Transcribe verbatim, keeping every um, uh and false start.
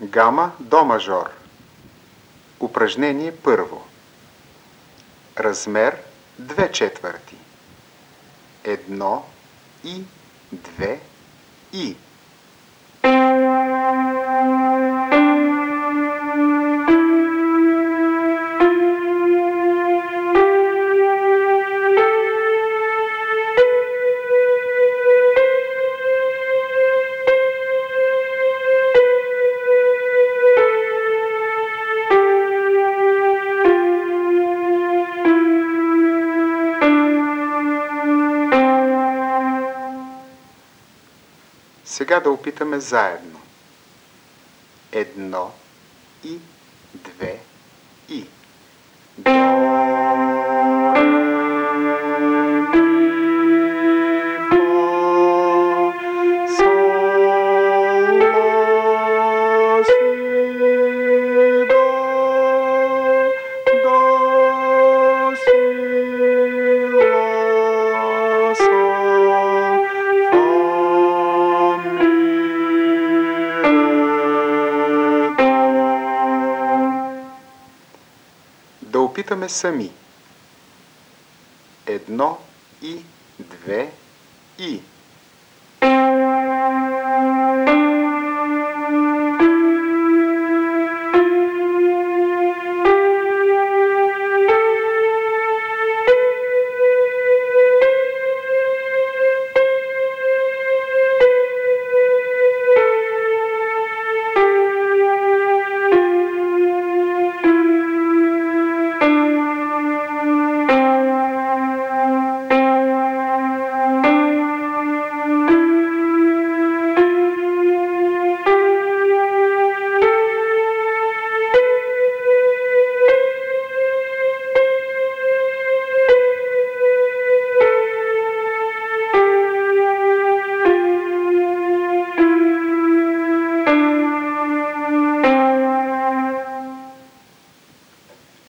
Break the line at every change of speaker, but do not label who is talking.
Гама до мажор. Упражнение първо. Размер две четвърти. Едно и две и. Сега да опитаме заедно. Едно и две и. До, ре, ми, фа, сол, ла, си, до, до, си, ла, сол, фа, ми, ре, до. Да опитаме сами. Едно и две и.